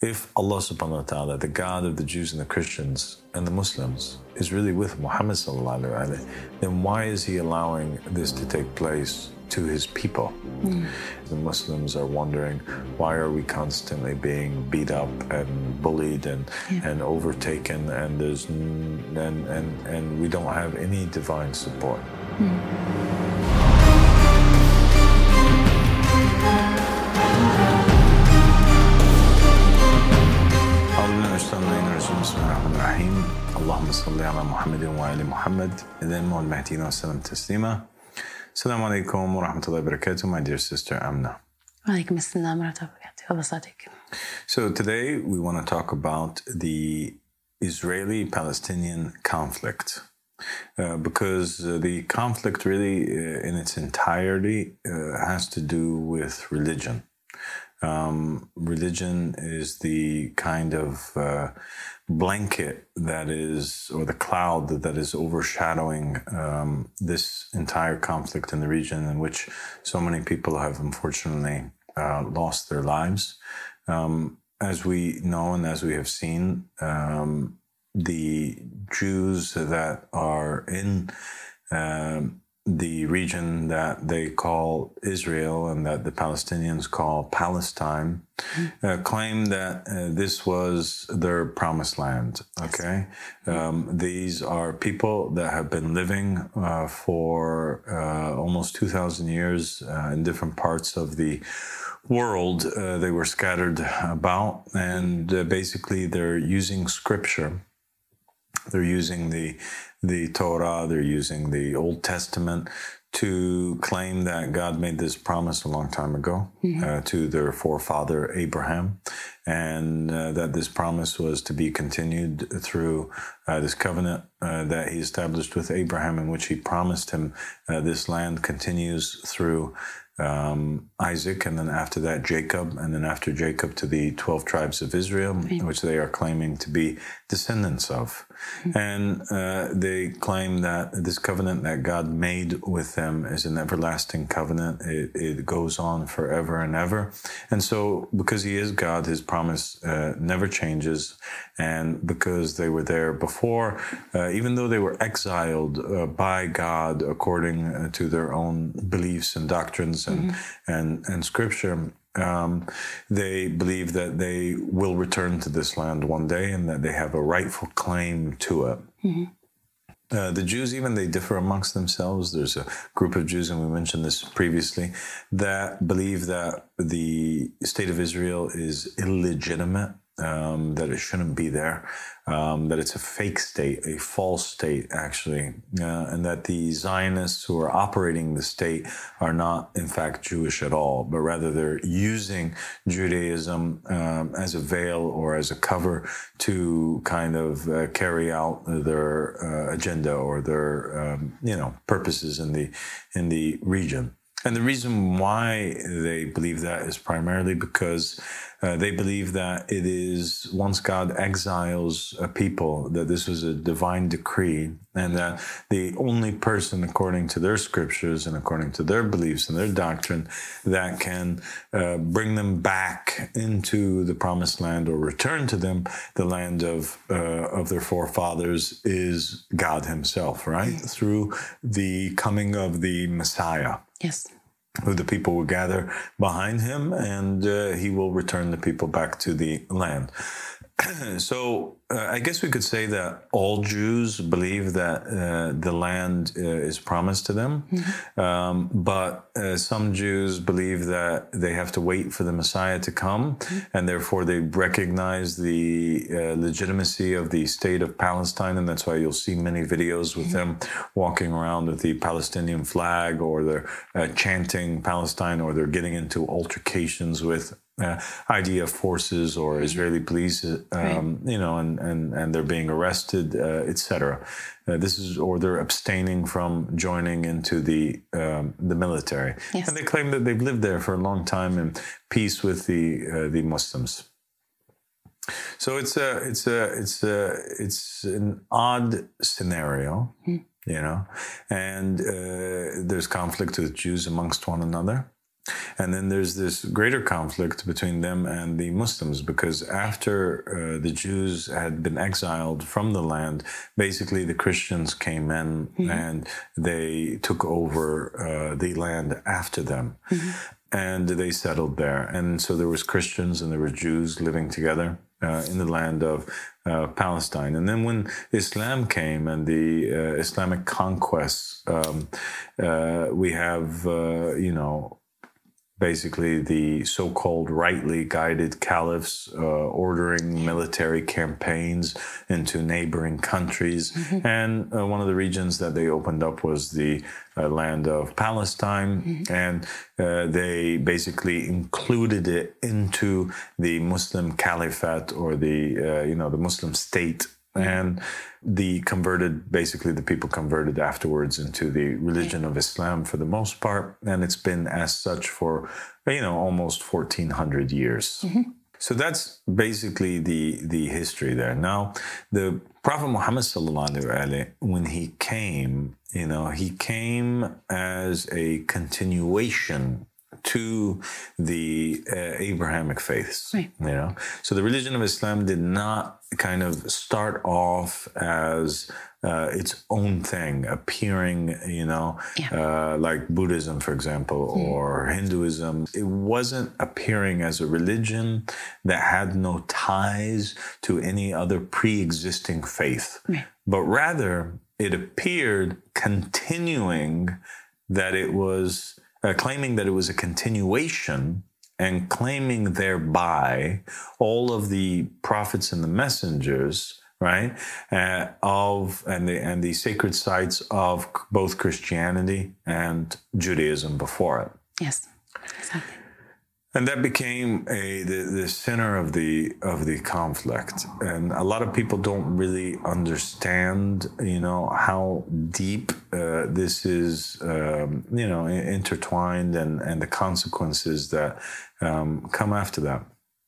if Allah subhanahu wa ta'ala, the God of the Jews and the Christians and the Muslims, is really with Muhammad sallallahu alaihi wasallam, then why is he allowing this to take place to his people? The Muslims are wondering, why are we constantly being beat up and bullied and overtaken, and there's and we don't have any divine support? اللهم صل على محمد وآل محمد إذن والمهدين وسلم تسليما. Assalamu alaikum wa rahmatullahi wa barakatuh, my dear sister Amna. Walaikum assalam wa rahmatullahi wa barakatuh. So today we want to talk about the Israeli-Palestinian conflict, because the conflict really in its entirety has to do with religion. Religion is the kind of blanket that is, or the cloud that is overshadowing this entire conflict in the region, in which so many people have unfortunately lost their lives. As we know and as we have seen, the Jews that are in the region that they call Israel and that the Palestinians call Palestine, claim that this was their promised land. Okay, these are people that have been living for almost 2,000 years in different parts of the world. They were scattered about, and basically they're using scripture. They're using the Torah, they're using the Old Testament to claim that God made this promise a long time ago to their forefather Abraham, and that this promise was to be continued through this covenant that he established with Abraham, in which he promised him this land continues through Isaac, and then after that Jacob, and then after Jacob to the 12 tribes of Israel, which they are claiming to be descendants of. And they claim that this covenant that God made with them is an everlasting covenant. It goes on forever and ever. And so because he is God, his promise never changes. And because they were there before, even though they were exiled by God according to their own beliefs and doctrines and scripture, they believe that they will return to this land one day and that they have a rightful claim to it. The Jews, even, they differ amongst themselves. There's a group of Jews, and we mentioned this previously, that believe that the state of Israel is illegitimate, that it shouldn't be there, that it's a fake state, a false state, actually, and that the Zionists who are operating the state are not, in fact, Jewish at all, but rather they're using Judaism as a veil or as a cover to kind of carry out their agenda or their, purposes in the region. And the reason why they believe that is primarily because they believe that it is, once God exiles a people, that this was a divine decree, and that the only person, according to their scriptures and according to their beliefs and their doctrine, that can bring them back into the promised land or return to them the land of their forefathers is God himself, right? Through the coming of the Messiah. Yes. Who the people will gather behind him, and he will return the people back to the land. So I guess we could say that all Jews believe that the land is promised to them, but some Jews believe that they have to wait for the Messiah to come, and therefore they recognize the legitimacy of the state of Palestine, and that's why you'll see many videos with them walking around with the Palestinian flag, or they're chanting Palestine, or they're getting into altercations with IDF forces or Israeli police, and they're being arrested, etc. Or they're abstaining from joining into the military, and they claim that they've lived there for a long time in peace with the Muslims. So it's an odd scenario, and there's conflict with Jews amongst one another. And then there's this greater conflict between them and the Muslims, because after the Jews had been exiled from the land, basically the Christians came in and they took over the land after them. And they settled there. And so there was Christians and there were Jews living together in the land of Palestine. And then when Islam came and the Islamic conquests, we have, basically the so-called rightly guided caliphs ordering military campaigns into neighboring countries. And one of the regions that they opened up was the land of Palestine. And they basically included it into the Muslim caliphate, or the Muslim state. And the people converted afterwards into the religion of Islam for the most part. And it's been as such for, almost 1400 years. So that's basically the history there. Now, the Prophet Muhammad sallallahu alaihi wasallam, when he came, he came as a continuation to the Abrahamic faiths, So the religion of Islam did not kind of start off as its own thing, appearing, like Buddhism, for example, or Hinduism. It wasn't appearing as a religion that had no ties to any other pre-existing faith, but rather it appeared continuing that it was claiming that it was a continuation, and claiming thereby all of the prophets and the messengers, right, and the sacred sites of both Christianity and Judaism before it. Yes, exactly. And that became the center of the conflict. And a lot of people don't really understand, how deep this is, intertwined, and the consequences that come after that.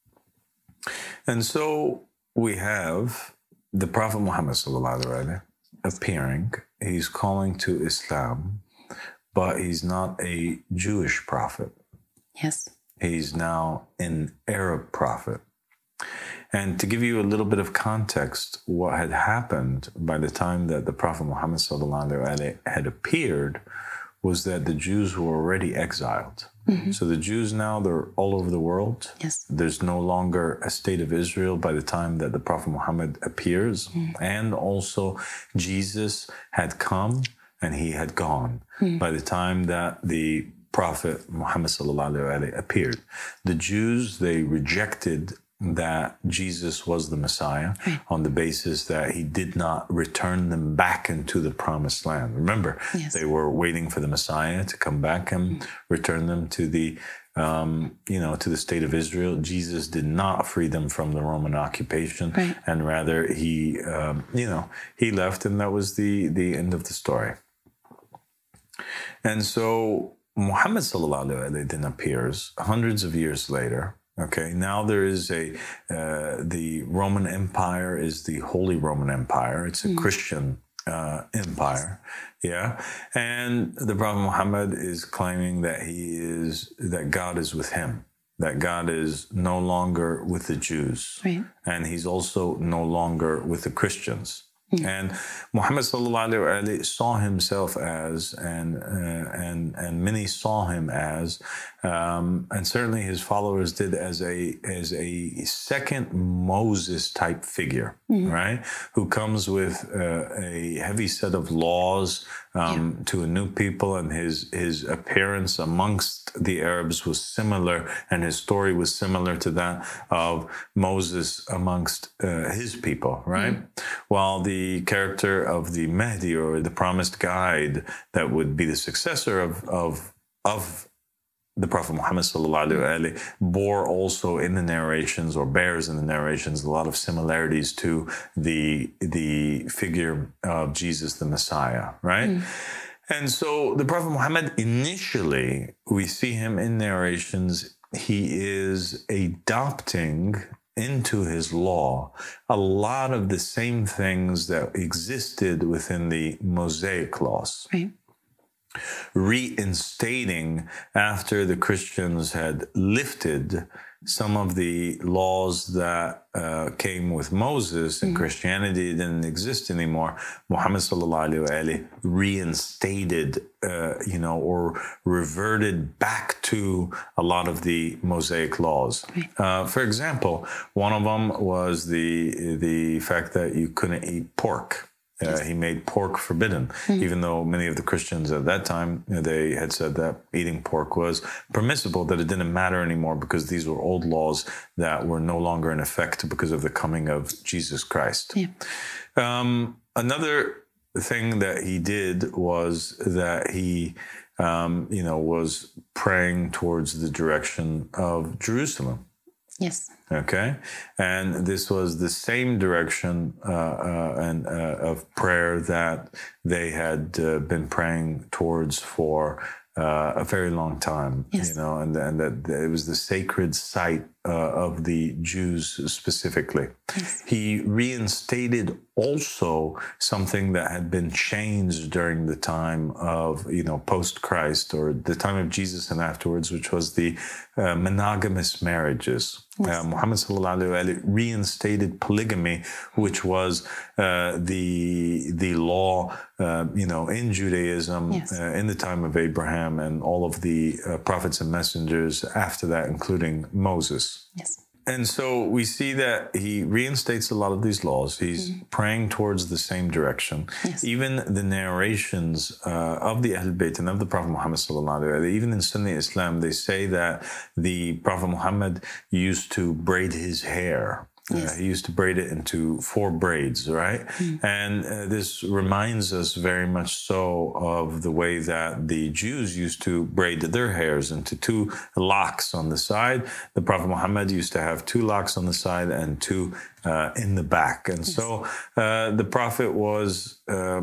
And so we have the Prophet Muhammad sallallahu alaihi wasallam appearing. He's calling to Islam, but he's not a Jewish prophet. Yes. He's now an Arab prophet. And to give you a little bit of context, what had happened by the time that the Prophet Muhammad sallallahu alaihi wasallam had appeared was that the Jews were already exiled. So the Jews now, they're all over the world. Yes. There's no longer a state of Israel by the time that the Prophet Muhammad appears. And also Jesus had come and he had gone by the time that the Prophet Muhammad sallallahu alaihi wasallam appeared. The Jews, they rejected that Jesus was the Messiah on the basis that he did not return them back into the promised land. Remember, they were waiting for the Messiah to come back and return them to the to the state of Israel. Jesus did not free them from the Roman occupation, and rather he left, and that was the end of the story. And so Muhammad sallallahu alaihi wasallam then appears hundreds of years later. Okay, now there is the Roman Empire is the Holy Roman Empire. It's a Christian empire, and the Prophet Muhammad is claiming that God is with him, that God is no longer with the Jews, and he's also no longer with the Christians. And Muhammad sallallahu alaihi wasallam saw himself as, and many saw him as, and certainly his followers did, as a second Moses type figure, right? Who comes with a heavy set of laws to a new people, and his appearance amongst the Arabs was similar, and his story was similar to that of Moses amongst his people, right? While the character of the Mahdi, or the promised guide that would be the successor of the Prophet Muhammad sallallahu alaihi wasallam, bore also in the narrations, or bears in the narrations, a lot of similarities to the figure of Jesus the Messiah, right? And so the Prophet Muhammad, initially, we see him in narrations, he is adopting into his law a lot of the same things that existed within the Mosaic laws. reinstating, after the Christians had lifted some of the laws that came with Moses, and Christianity didn't exist anymore. Muhammad sallallahu alaihi wasallam reinstated, or reverted back to a lot of the Mosaic laws. For example, one of them was the fact that you couldn't eat pork. He made pork forbidden, even though many of the Christians at that time, they had said that eating pork was permissible, that it didn't matter anymore because these were old laws that were no longer in effect because of the coming of Jesus Christ. Another thing that he did was that he, was praying towards the direction of Jerusalem. Yes. Okay, and this was the same direction of prayer that they had been praying towards for a very long time. Yes. And that it was the sacred site of the Jews specifically. Yes. He reinstated also something that had been changed during the time of, post-Christ, or the time of Jesus and afterwards, which was the monogamous marriages. Yes. Muhammad sallallahu alaihi wasallam reinstated polygamy, which was the law, in Judaism, Yes. in the time of Abraham and all of the prophets and messengers after that, including Moses. Yes. And so we see that he reinstates a lot of these laws. He's praying towards the same direction. Yes. Even the narrations of the Ahl Bayt and of the Prophet Muhammad sallallahu alaihi wasallam, even in Sunni Islam, they say that the Prophet Muhammad used to braid his hair. Yes. He used to braid it into 4 braids, right? And this reminds us very much so of the way that the Jews used to braid their hairs into 2 locks on the side. The Prophet Muhammad used to have 2 locks on the side and 2 in the back. And so the Prophet was,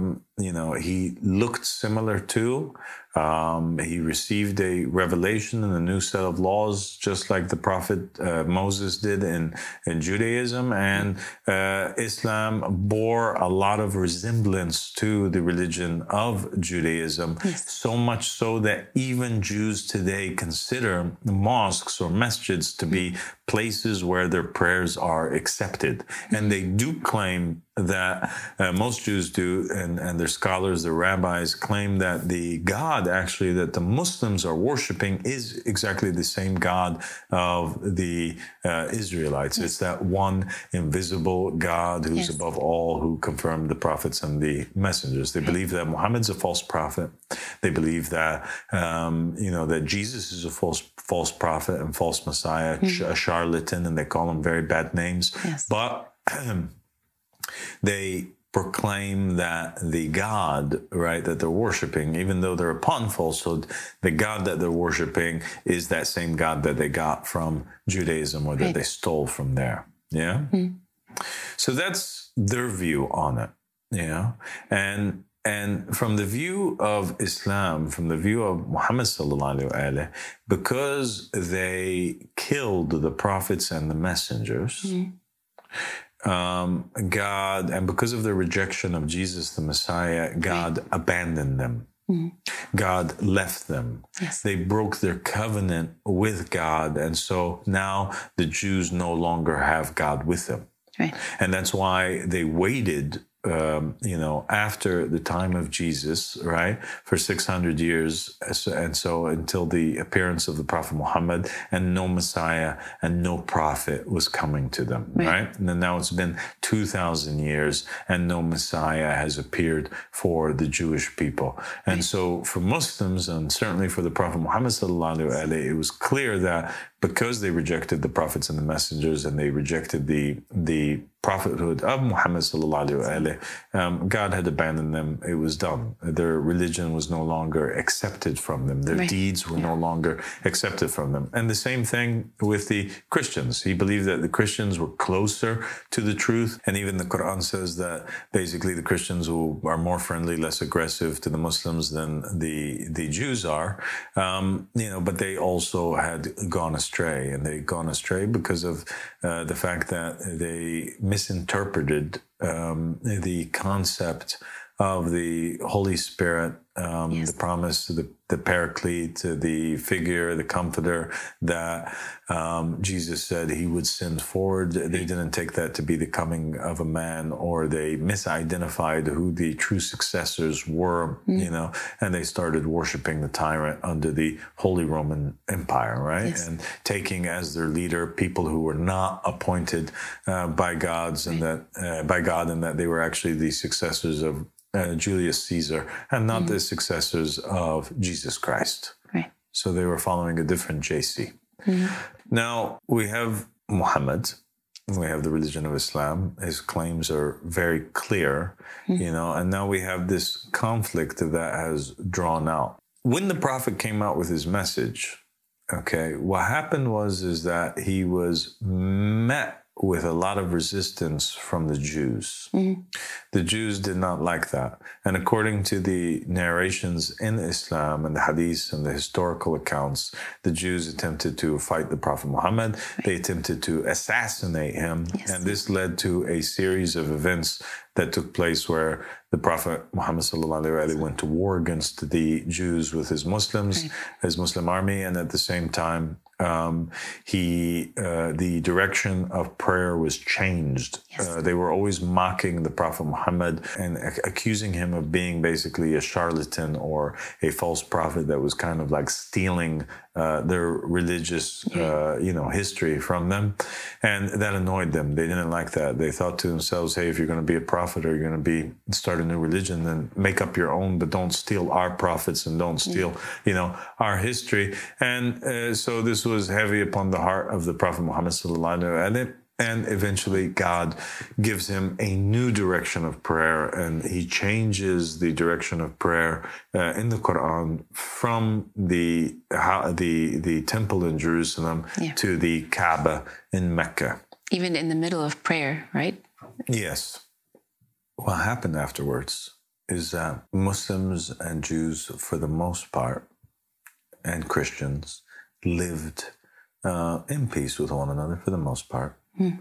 he looked similar to. He received a revelation and a new set of laws, just like the Prophet Moses did in Judaism. And Islam bore a lot of resemblance to the religion of Judaism, so much so that even Jews today consider mosques or masjids to be places where their prayers are accepted. And they do claim that most Jews do, and their scholars, their rabbis, claim that the God actually that the Muslims are worshiping is exactly the same God of the Israelites. It's that one invisible God who's above all, who confirmed the prophets and the messengers. They believe that Muhammad's a false prophet. They believe that that Jesus is a false prophet and false Messiah, a charlatan, and they call him very bad names. Yes. But they proclaim that the God, right, that they're worshiping, even though they're upon falsehood, the God that they're worshiping is that same God that they got from Judaism, or that they stole from there. Yeah. So that's their view on it. And from the view of Islam, from the view of Muhammad sallallahu alaihi wasallam, because they killed the prophets and the messengers, God, and because of their rejection of Jesus the Messiah, God abandoned them. God left them. Yes. They broke their covenant with God, and so now the Jews no longer have God with them. Right. And that's why they waited, after the time of Jesus, right, for 600 years. And so until the appearance of the Prophet Muhammad, and no Messiah and no prophet was coming to them, right? And then now it's been 2,000 years and no Messiah has appeared for the Jewish people. And so for Muslims, and certainly for the Prophet Muhammad sallallahu alaihi wasallam, it was clear that because they rejected the prophets and the messengers, and they rejected the prophethood of Muhammad sallallahu alaihi wasallam, God had abandoned them. It was done. Their religion was no longer accepted from them. Their deeds were no longer accepted from them. And the same thing with the Christians. He believed that the Christians were closer to the truth. And even the Quran says that basically the Christians who are more friendly, less aggressive to the Muslims than the Jews are, but they also had gone astray. And they'd gone astray because of the fact that they misinterpreted the concept of the Holy Spirit the promise, the paraclete, the figure, the comforter that Jesus said he would send forward. They didn't take that to be the coming of a man, or they misidentified who the true successors were, and they started worshiping the tyrant under the Holy Roman Empire, right? Yes. And taking as their leader people who were not appointed by God, and that they were actually the successors of Julius Caesar, and not the successors of Jesus Christ. Right. So they were following a different JC. Now we have Muhammad. We have the religion of Islam. His claims are very clear, and now we have this conflict that has drawn out. When the Prophet came out with his message, okay, what happened is that he was met with a lot of resistance from the Jews. The Jews did not like that. And according to the narrations in Islam and the hadiths and the historical accounts, the Jews attempted to fight the Prophet Muhammad. They attempted to assassinate him. Yes. And this led to a series of events that took place where the Prophet Muhammad went to war against the Jews with his Muslims, his Muslim army, and at the same time, the direction of prayer was changed. Yes. They were always mocking the Prophet Muhammad and accusing him of being basically a charlatan or a false prophet that was kind of like stealing their religious, history from them. And that annoyed them. They didn't like that. They thought to themselves, hey, if you're going to be a prophet or you're going to start a new religion, then make up your own, but don't steal our prophets and don't steal, our history. And so this was heavy upon the heart of the Prophet Muhammad and eventually God gives him a new direction of prayer, and he changes the direction of prayer in the Quran from the temple in Jerusalem to the Kaaba in Mecca. Even in the middle of prayer, right? Yes. What happened afterwards is that Muslims and Jews, for the most part, and Christians, lived in peace with one another for the most part.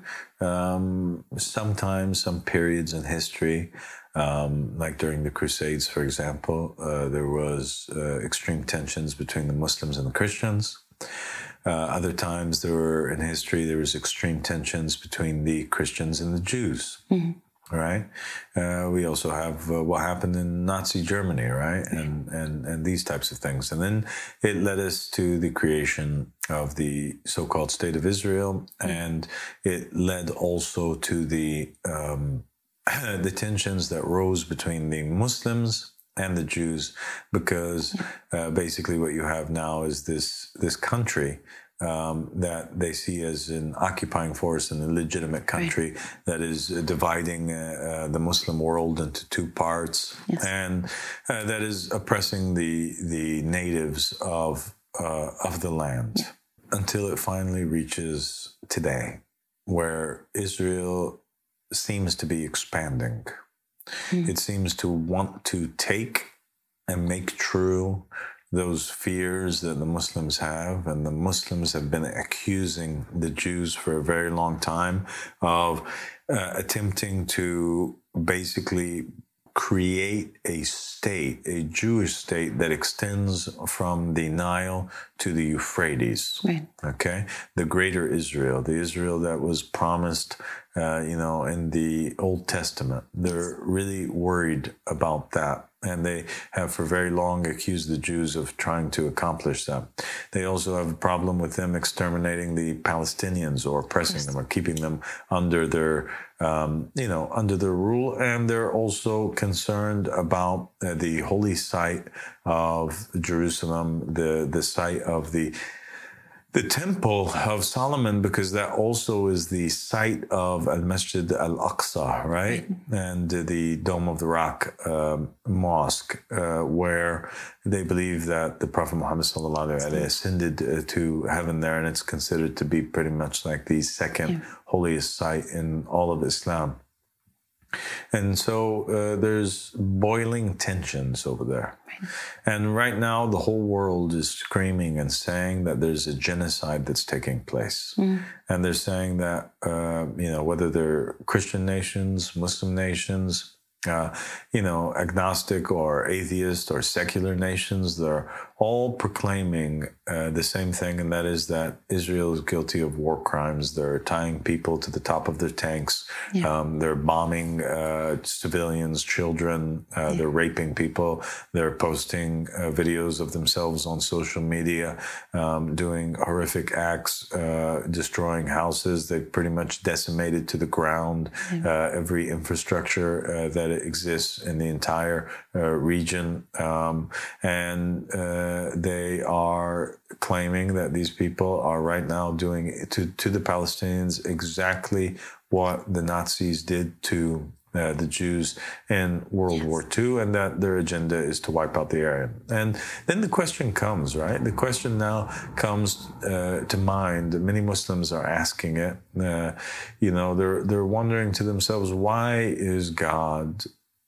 Sometimes, some periods in history, like during the Crusades, for example, there was extreme tensions between the Muslims and the Christians. Other times in history, there was extreme tensions between the Christians and the Jews. Right. We also have what happened in Nazi Germany, right? And these types of things. And then it led us to the creation of the so-called State of Israel. And it led also to the tensions that rose between the Muslims and the Jews, because basically what you have now is this country that they see as an occupying force, an illegitimate country that is dividing the Muslim world into two parts, and that is oppressing the natives of the land until it finally reaches today, where Israel seems to be expanding. It seems to want to take and make true those fears that the Muslims have, and the Muslims have been accusing the Jews for a very long time of attempting to basically create a state, a Jewish state that extends from the Nile to the Euphrates. Right. Okay, the greater Israel, the Israel that was promised, in the Old Testament. They're really worried about that. And they have for very long accused the Jews of trying to accomplish that. They also have a problem with them exterminating the Palestinians or oppressing them or keeping them under their, under their rule. And they're also concerned about the holy site of Jerusalem, the site of the Temple of Solomon, because that also is the site of Al-Masjid Al-Aqsa, right? And the Dome of the Rock mosque, where they believe that the Prophet Muhammad ascended to heaven there, and it's considered to be pretty much like the second holiest site in all of Islam. And so there's boiling tensions over there. And right now, the whole world is screaming and saying that there's a genocide that's taking place. And they're saying that, whether they're Christian nations, Muslim nations, agnostic or atheist or secular nations, they're all proclaiming the same thing, and that is that Israel is guilty of war crimes. They're tying people to the top of their tanks. Yeah. They're bombing civilians, children. They're raping people. They're posting videos of themselves on social media, doing horrific acts, destroying houses. They've pretty much decimated to the ground every infrastructure that exists in the entire region. And they are claiming that these people are right now doing to the Palestinians exactly what the Nazis did to the Jews in World War II, and that their agenda is to wipe out the area. And then the question comes, right? The question now comes to mind. Many Muslims are asking it. They're wondering to themselves, why is God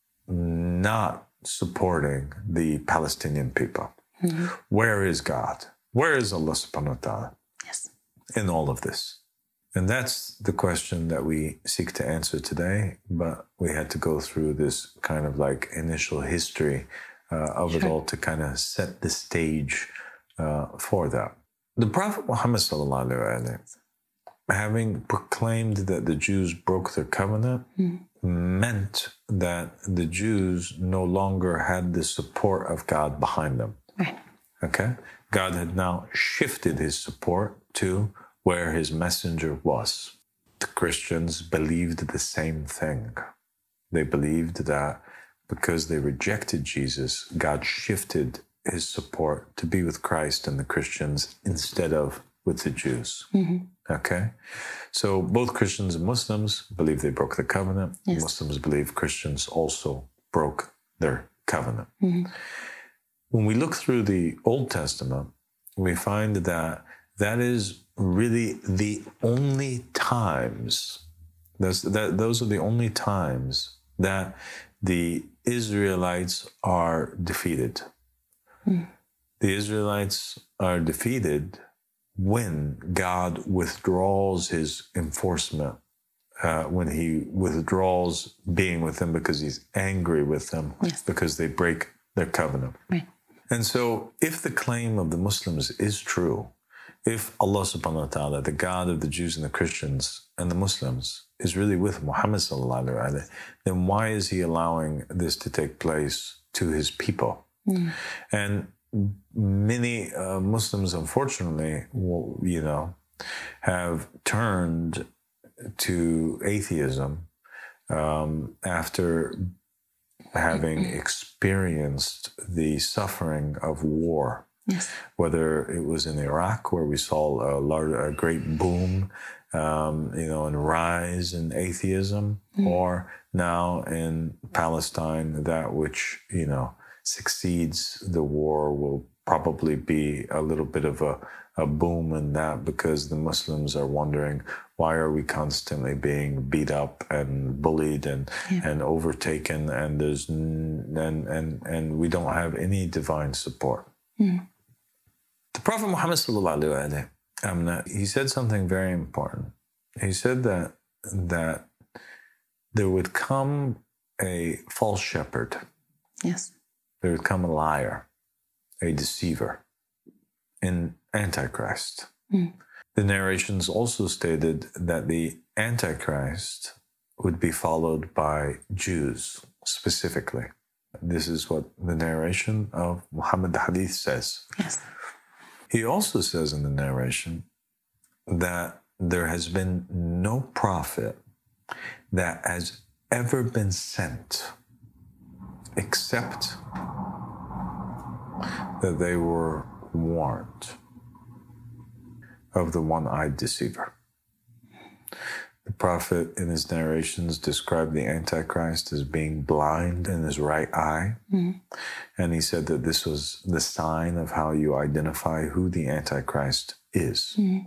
not supporting the Palestinian people? Mm-hmm. Where is God? Where is Allah subhanahu wa ta'ala in all of this? And that's the question that we seek to answer today, but we had to go through this kind of like initial history of it all to kind of set the stage for that. The Prophet Muhammad sallallahu alaihi wasallam, having proclaimed that the Jews broke their covenant, meant that the Jews no longer had the support of God behind them. Right. Okay? God had now shifted his support to where his messenger was. The Christians believed the same thing. They believed that because they rejected Jesus, God shifted his support to be with Christ and the Christians instead of with the Jews. Mm-hmm. Okay? So both Christians and Muslims believe they broke the covenant. Yes. Muslims believe Christians also broke their covenant. Mm-hmm. When we look through the Old Testament, we find that that is really the only times, those are the only times that the Israelites are defeated. Mm. The Israelites are defeated when God withdraws his enforcement, when he withdraws being with them because he's angry with them, because they break their covenant. Right. And so if the claim of the Muslims is true, if Allah subhanahu wa ta'ala, the God of the Jews and the Christians and the Muslims, is really with Muhammad sallallahu alaihi wasallam, then why is he allowing this to take place to his people? Mm. And many Muslims, unfortunately, have turned to atheism after having experienced the suffering of war. Yes. Whether it was in Iraq, where we saw a great boom, and rise in atheism, or now in Palestine, that which, succeeds the war will probably be a little bit of a boom in that, because the Muslims are wondering, why are we constantly being beat up and bullied and overtaken, and there's and we don't have any divine support. Mm. The Prophet Muhammad sallallahu alaihi wasallam, he said something very important. He said that there would come a false shepherd. Yes. There would come a liar, a deceiver, an antichrist. Mm. The narrations also stated that the antichrist would be followed by Jews specifically. This is what the narration of Muhammad the Hadith says. Yes. He also says in the narration that there has been no prophet that has ever been sent except that they were warned of the one-eyed deceiver. The prophet in his narrations described the Antichrist as being blind in his right eye. Mm-hmm. And he said that this was the sign of how you identify who the Antichrist is. Mm-hmm.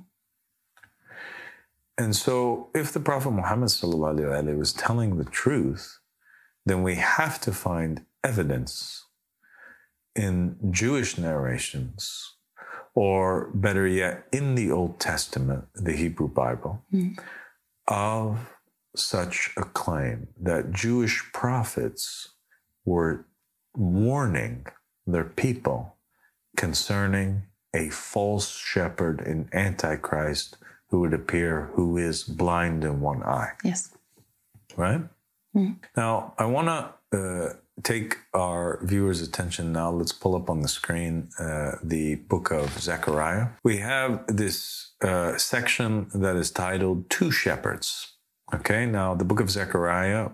And so if the Prophet Muhammad sallallahu alaihi wasallam was telling the truth, then we have to find evidence in Jewish narrations, or better yet, in the Old Testament, the Hebrew Bible, of such a claim that Jewish prophets were warning their people concerning a false shepherd in Antichrist who would appear, who is blind in one eye. Yes. Right? Now, I want to take our viewers' attention now. Let's pull up on the screen the book of Zechariah. We have this section that is titled Two Shepherds. Okay, now the book of Zechariah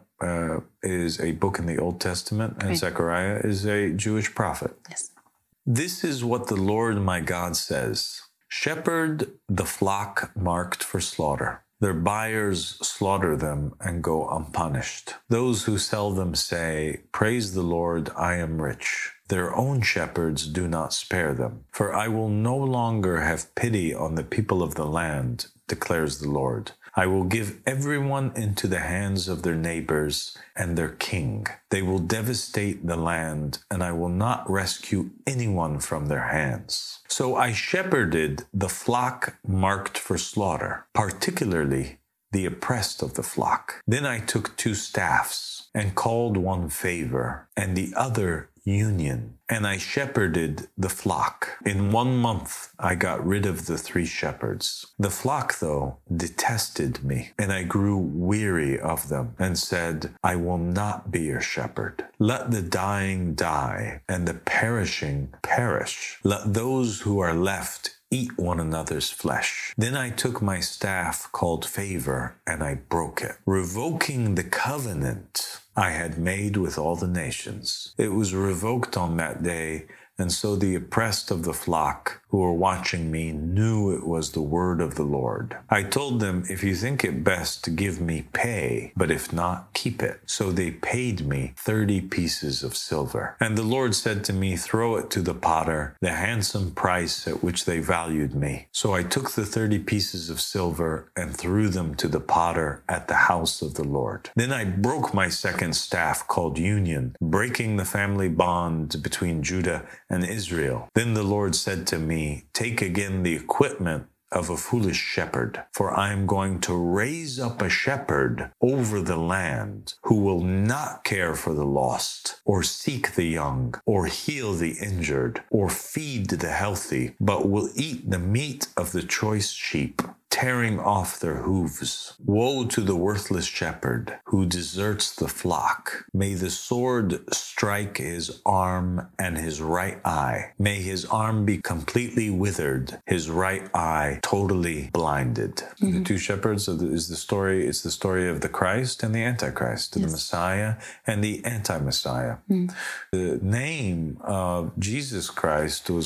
is a book in the Old Testament, and Zechariah is a Jewish prophet. Yes. This is what the Lord my God says. Shepherd the flock marked for slaughter. Their buyers slaughter them and go unpunished. Those who sell them say, praise the Lord, I am rich. Their own shepherds do not spare them. For I will no longer have pity on the people of the land, declares the Lord. I will give everyone into the hands of their neighbors and their king. They will devastate the land, and I will not rescue anyone from their hands. So I shepherded the flock marked for slaughter, particularly the oppressed of the flock. Then I took two staffs and called one Favor and the other Union, and I shepherded the flock. In 1 month, I got rid of the 3 shepherds. The flock, though, detested me, and I grew weary of them and said, I will not be your shepherd. Let the dying die and the perishing perish. Let those who are left eat one another's flesh. Then I took my staff called Favor and I broke it, revoking the covenant I had made with all the nations. It was revoked on that day, and so the oppressed of the flock who were watching me knew it was the word of the Lord. I told them, if you think it best to give me, pay, but if not, keep it. So they paid me 30 pieces of silver. And the Lord said to me, throw it to the potter, the handsome price at which they valued me. So I took the 30 pieces of silver and threw them to the potter at the house of the Lord. Then I broke my second staff called Union, breaking the family bond between Judah and Israel. Then the Lord said to me, take again the equipment of a foolish shepherd, for I am going to raise up a shepherd over the land who will not care for the lost, or seek the young, or heal the injured, or feed the healthy, but will eat the meat of the choice sheep, tearing off their hooves. Woe to the worthless shepherd who deserts the flock. May the sword strike his arm and his right eye. May his arm be completely withered, his right eye totally blinded. The two shepherds is the story. It's the story of the Christ and the Antichrist, the Messiah and the anti-Messiah. The name of Jesus Christ was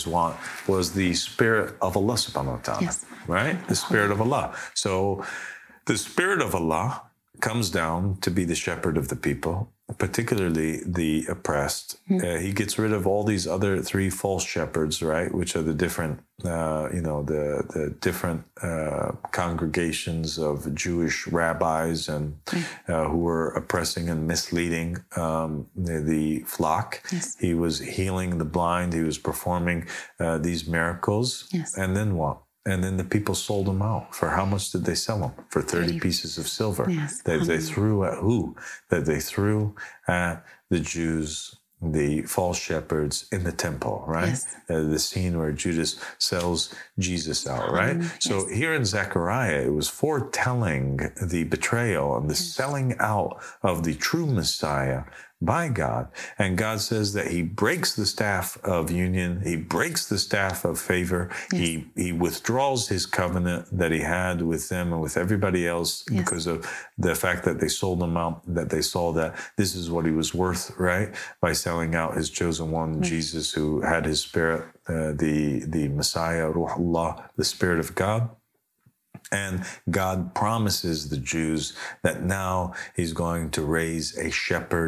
the Spirit of Allah subhanahu wa ta'ala. Right? The Spirit of Allah. So the Spirit of Allah comes down to be the shepherd of the people, particularly the oppressed. He gets rid of all these other 3 false shepherds, right? Which are the different, the different congregations of Jewish rabbis and who were oppressing and misleading the flock. He was healing the blind. He was performing these miracles. And then what? And then the people sold them out. For how much did they sell them? For 30 pieces of silver. They threw at who? That they threw at the Jews, the false shepherds in the temple, right? The scene where Judas sells Jesus out, right? So here in Zechariah, it was foretelling the betrayal and the selling out of the true Messiah by God. And God says that he breaks the staff of union. He breaks the staff of favor. He withdraws his covenant that he had with them and with everybody else because of the fact that they sold him out, that they saw that this is what he was worth, right? By selling out his chosen one, Jesus, who had his spirit, the Messiah, Ruh Allah, the Spirit of God. And God promises the Jews that now he's going to raise a shepherd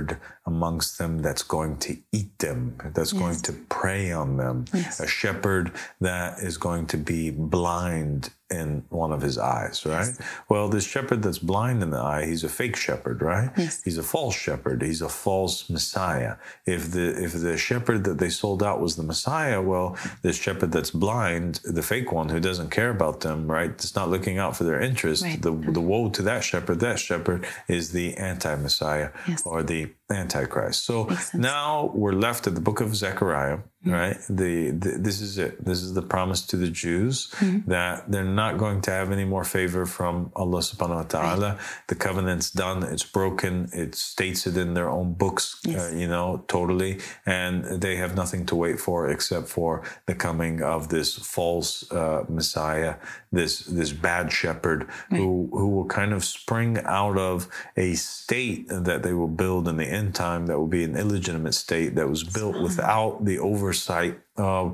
amongst them that's going to eat them, that's going to prey on them. Yes. A shepherd that is going to be blind in one of his eyes, right? Yes. Well, this shepherd that's blind in the eye, he's a fake shepherd, right? Yes. He's a false shepherd. He's a false Messiah. If the shepherd that they sold out was the Messiah, well, this shepherd that's blind, the fake one who doesn't care about them, right? It's not looking out for their interest. Right. The woe to that shepherd is the anti-Messiah Yes. or the Antichrist. So Makes sense. now we're left at the book of Zechariah, right? This is it. This is the promise to the Jews that they're not going to have any more favor from Allah subhanahu wa ta'ala. Right. The covenant's done. It's broken. It states it in their own books, yes. Totally. And they have nothing to wait for except for the coming of this false Messiah, this bad shepherd who will kind of spring out of a state that they will build in the end time that will be an illegitimate state that was built without the oversight of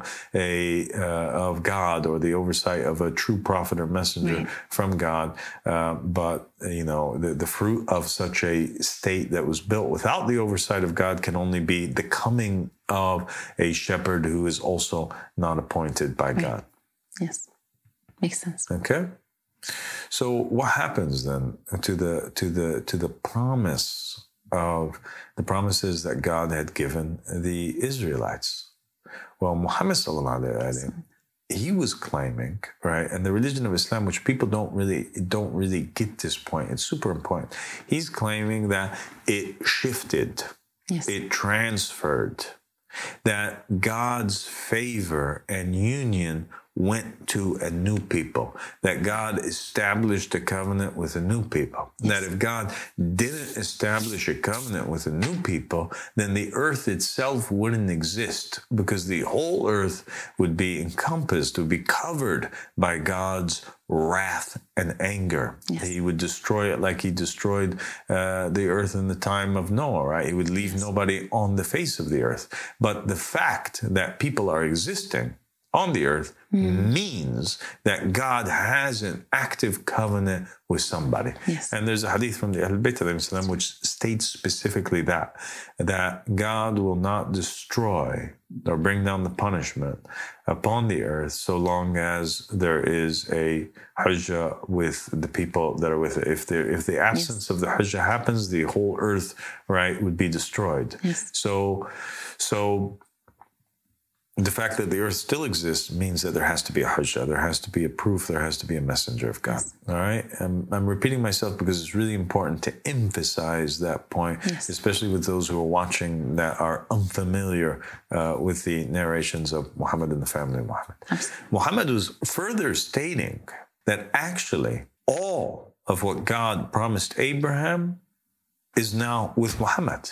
of God or the oversight of a true prophet or messenger from God. But the fruit of such a state that was built without the oversight of God can only be the coming of a shepherd who is also not appointed by God. Yes, makes sense. Okay. So what happens then to the promise of the promises that God had given the Israelites? Well, Muhammad sallallahu alaihi wasallam, he was claiming, right, and the religion of Islam, which people don't really get this point. It's super important. He's claiming that it shifted, it transferred, that God's favor and union went to a new people, that God established a covenant with a new people, that if God didn't establish a covenant with a new people, then the earth itself wouldn't exist, because the whole earth would be encompassed, would be covered by God's wrath and anger. He would destroy it like he destroyed the earth in the time of Noah, right? He would leave nobody on the face of the earth. But the fact that people are existing on the earth means that God has an active covenant with somebody. And there's a hadith from the Ahl Bayt ﷺ which states specifically that God will not destroy or bring down the punishment upon the earth so long as there is a hujjah with the people that are with it. If the absence of the hujjah happens, the whole earth, right, would be destroyed. So the fact that the earth still exists means that there has to be a hujjah, there has to be a proof, there has to be a messenger of God. All right? I'm repeating myself because it's really important to emphasize that point, especially with those who are watching that are unfamiliar with the narrations of Muhammad and the family of Muhammad. Muhammad was further stating that actually all of what God promised Abraham is now with Muhammad.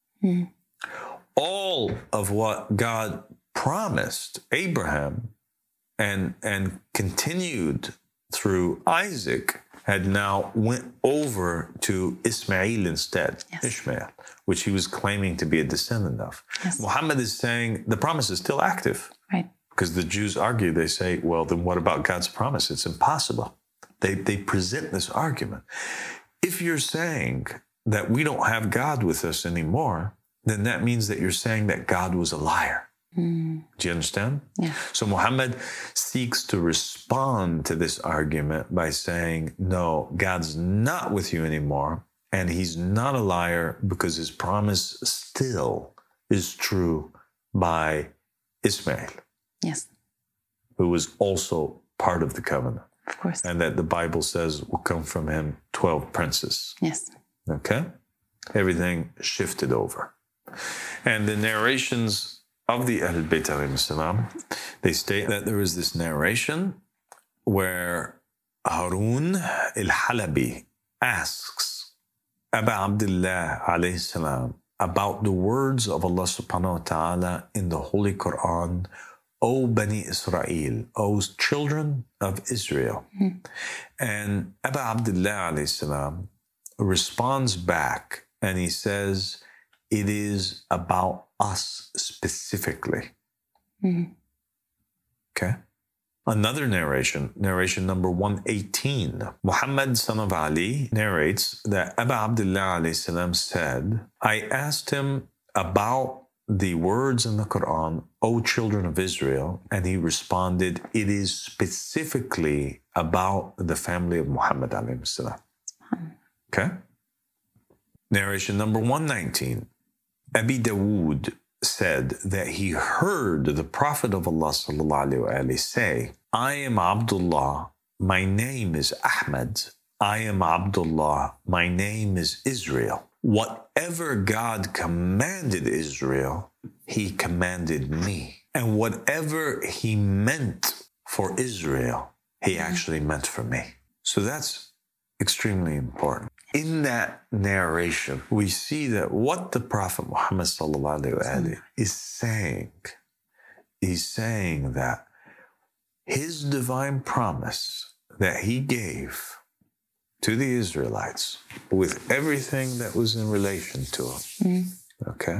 All of what God promised Abraham and continued through Isaac had now went over to Ismail instead, Ishmael, which he was claiming to be a descendant of. Muhammad is saying the promise is still active. Right. Because the Jews argue, they say, well, then what about God's promise? It's impossible. They present this argument. If you're saying that we don't have God with us anymore, then that means that you're saying that God was a liar. Do you understand? So Muhammad seeks to respond to this argument by saying, no, God's not with you anymore, and he's not a liar because his promise still is true by Ismail. Who was also part of the covenant. Of course. And that the Bible says will come from him 12 princes. Okay? Everything shifted over. And the narrations of the Ahl Bayt alayhim salam, they state that there was this narration where Harun al-Halabi asks Aba Abdullah alayhi salam about the words of Allah subhanahu wa ta'ala in the Holy Quran, O Bani Israel, O children of Israel. And Aba Abdullah alayhi salam responds back and he says, it is about us specifically. Okay? Another narration number 118. Muhammad, son of Ali, narrates that Abu Abdullah alayhi salam said, I asked him about the words in the Quran, O children of Israel, and he responded, it is specifically about the family of Muhammad alayhi salam. Okay? Narration number 119. Abi Dawood said that he heard the Prophet of Allah sallallahu alaihi wasallam say, I am Abdullah, my name is Ahmad. I am Abdullah, my name is Israel. Whatever God commanded Israel, he commanded me. And whatever he meant for Israel, he actually meant for me. So that's extremely important. In that narration, we see that what the Prophet Muhammad sallallahu alaihi wasallam is saying, he's saying that his divine promise that he gave to the Israelites with everything that was in relation to him, okay,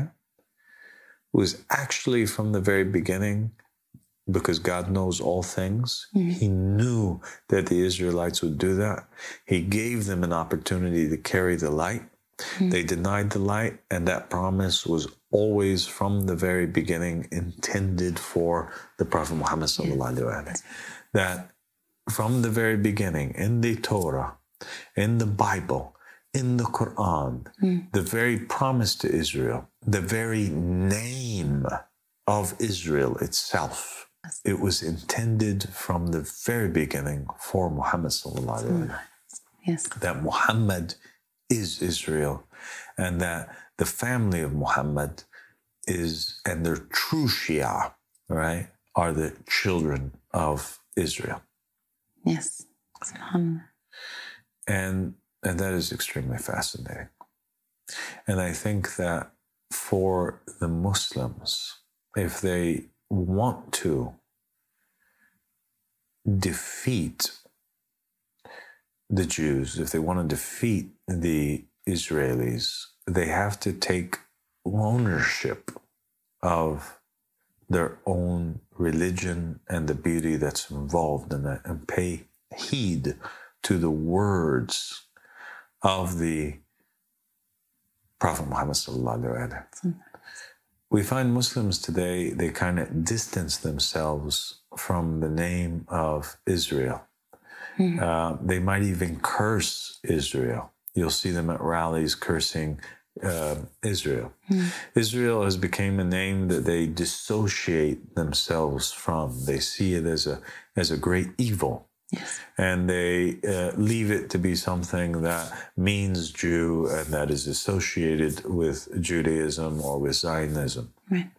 was actually from the very beginning, because God knows all things. He knew that the Israelites would do that. He gave them an opportunity to carry the light. They denied the light, and that promise was always from the very beginning intended for the Prophet Muhammad sallallahu alaihi wasallam. That from the very beginning, in the Torah, in the Bible, in the Quran, the very promise to Israel, the very name of Israel itself, it was intended from the very beginning for Muhammad sallallahu alaihi wasallam. Yes. That Muhammad is Israel, and that the family of Muhammad is, and their true Shia, right, are the children of Israel. Yes. SubhanAllah. And that is extremely fascinating. And I think that for the Muslims, if they want to defeat the Jews, if they want to defeat the Israelis, they have to take ownership of their own religion and the beauty that's involved in that, and pay heed to the words of the Prophet Muhammad sallallahu alaihi wasallam. We find Muslims today, they kind of distance themselves from the name of Israel. They might even curse Israel. You'll see them at rallies cursing Israel. Israel has become a name that they dissociate themselves from. They see it as a great evil. Yes. And they leave it to be something that means Jew and that is associated with Judaism or with Zionism. Right.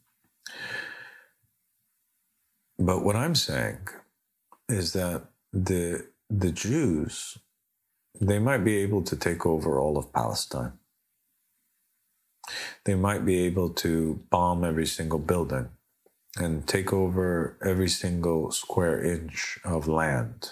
But what I'm saying is that the Jews, they might be able to take over all of Palestine. They might be able to bomb every single building and take over every single square inch of land.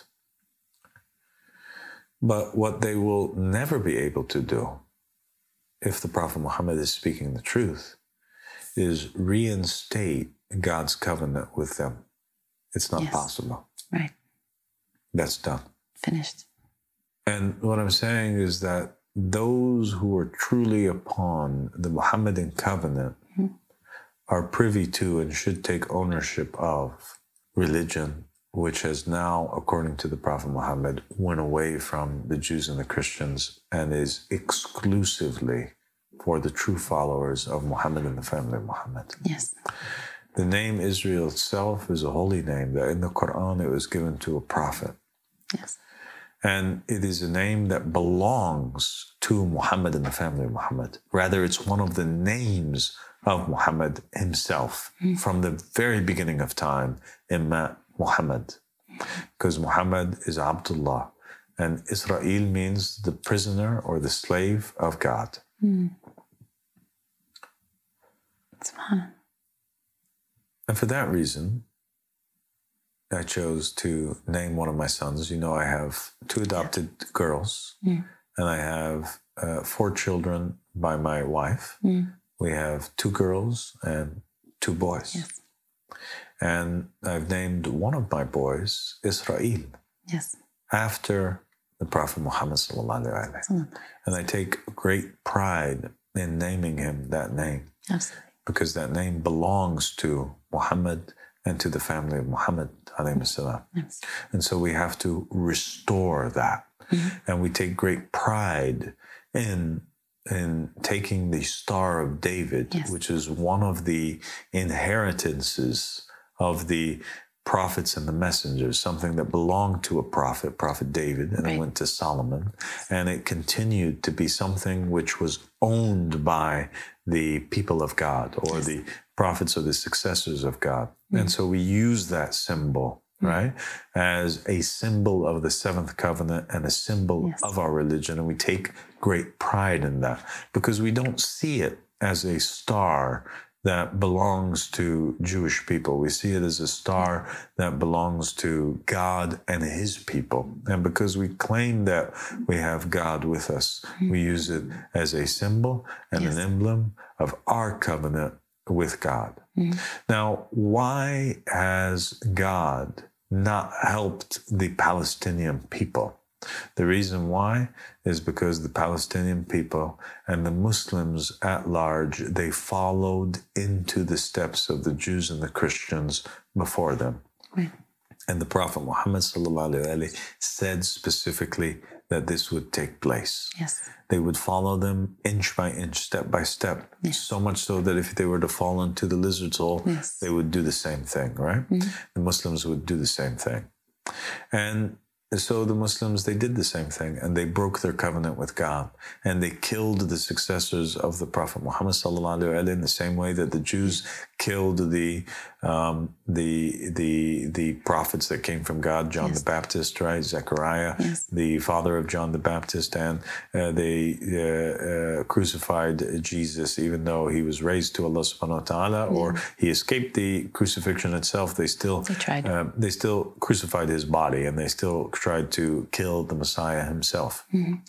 But what they will never be able to do, if the Prophet Muhammad is speaking the truth, is reinstate God's covenant with them. It's not possible. Right. That's done. Finished. And what I'm saying is that those who are truly upon the Muhammadan covenant are privy to and should take ownership of religion, which has now, according to the Prophet Muhammad, went away from the Jews and the Christians and is exclusively for the true followers of Muhammad and the family of Muhammad. Yes. The name Israel itself is a holy name that in the Quran it was given to a prophet. Yes. And it is a name that belongs to Muhammad and the family of Muhammad. Rather, it's one of the names of Muhammad himself from the very beginning of time in Muhammad. Because Muhammad is Abdullah, and Israel means the prisoner or the slave of God. SubhanAllah. And for that reason, I chose to name one of my sons. You know, I have 2 adopted girls, and I have 4 children by my wife. We have 2 girls and 2 boys. Yes. And I've named one of my boys Israel, Yes. after the Prophet Muhammad sallallahu alaihi wasallam. And I take great pride in naming him that name, Absolutely. because that name belongs to Muhammad and to the family of Muhammad alayhi salam. Yes. And so we have to restore that. And we take great pride in taking the Star of David, Yes. which is one of the inheritances of the prophets and the messengers, something that belonged to a prophet, Prophet David, and it went to Solomon. And it continued to be something which was owned by the people of God, or the prophets or the successors of God. And so we use that symbol, right, as a symbol of the seventh covenant and a symbol of our religion. And we take great pride in that, because we don't see it as a star that belongs to Jewish people. We see it as a star that belongs to God and his people. And because we claim that we have God with us, we use it as a symbol and an emblem of our covenant with God. Now, why has God not helped the Palestinian people? The reason why is because the Palestinian people and the Muslims at large, they followed into the steps of the Jews and the Christians before them. Right. And the Prophet Muhammad sallallahu alaihi wasallam said specifically that this would take place. Yes. They would follow them inch by inch, step by step. So much so that if they were to fall into the lizard's hole, they would do the same thing, right? The Muslims would do the same thing. And so the Muslims, they did the same thing, and they broke their covenant with God, and they killed the successors of the Prophet Muhammad sallallahu alaihi wasallam in the same way that the Jews killed the prophets that came from God, John the Baptist, right, Zechariah, the father of John the Baptist, and they crucified Jesus, even though he was raised to Allah subhanahu wa ta'ala, or he escaped the crucifixion itself. They still crucified his body, and they still tried to kill the Messiah himself.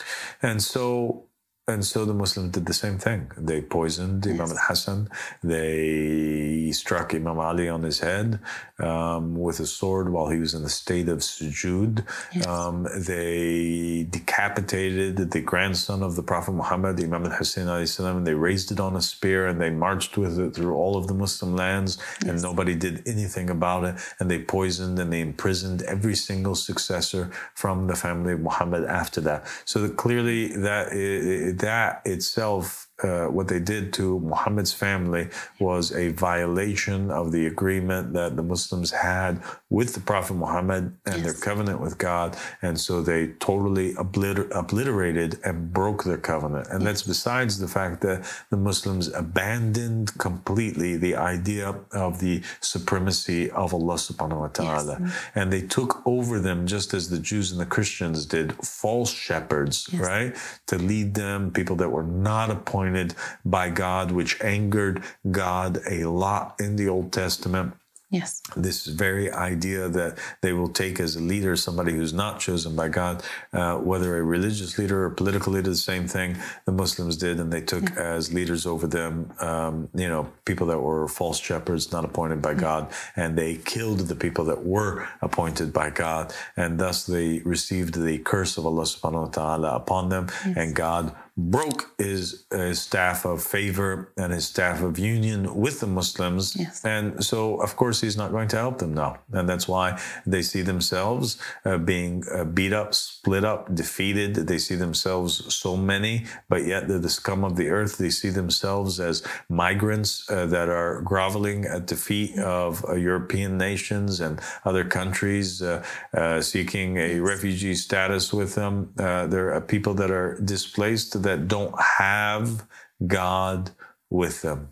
And so the Muslims did the same thing. They poisoned Imam al-Hassan. They struck Imam Ali on his head with a sword while he was in the state of sujood. They decapitated the grandson of the Prophet Muhammad, Imam al-Hussein alayhi salam, and they raised it on a spear, and they marched with it through all of the Muslim lands, and nobody did anything about it. And they poisoned and they imprisoned every single successor from the family of Muhammad after that. So that clearly that itself, what they did to Muhammad's family was a violation of the agreement that the Muslims had with the Prophet Muhammad and their covenant with God. And so they totally obliterated and broke their covenant. And that's besides the fact that the Muslims abandoned completely the idea of the supremacy of Allah subhanahu wa ta'ala. And they took over them, just as the Jews and the Christians did, false shepherds, right? To lead them, people that were not appointed by God, which angered God a lot in the Old Testament. Yes. This very idea that they will take as a leader somebody who's not chosen by God, whether a religious leader or a political leader, the same thing the Muslims did, and they took as leaders over them, people that were false shepherds, not appointed by God, and they killed the people that were appointed by God, and thus they received the curse of Allah subhanahu wa ta'ala upon them, and God broke his staff of favor and his staff of union with the Muslims. And so, of course, he's not going to help them now. And that's why they see themselves being beat up, split up, defeated. They see themselves so many, but yet they're the scum of the earth. They see themselves as migrants that are groveling at the feet of European nations and other countries seeking a refugee status with them. There are people that are displaced that don't have God with them.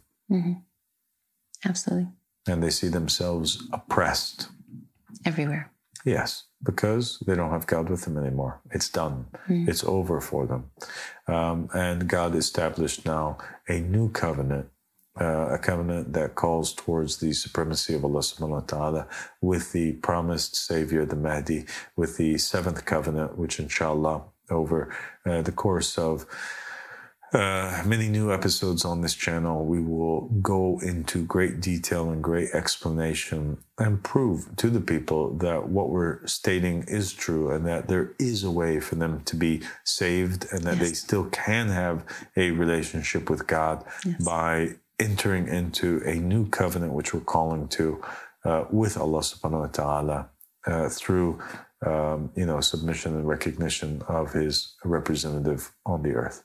Absolutely. And they see themselves oppressed. Everywhere. Yes, because they don't have God with them anymore. It's done. It's over for them. And God established now a new covenant, a covenant that calls towards the supremacy of Allah subhanahu wa ta'ala with the promised Savior, the Mahdi, with the seventh covenant, which inshallah over the course of many new episodes on this channel, we will go into great detail and great explanation and prove to the people that what we're stating is true and that there is a way for them to be saved and that they still can have a relationship with God by entering into a new covenant, which we're calling to with Allah subhanahu wa ta'ala through submission and recognition of his representative on the earth.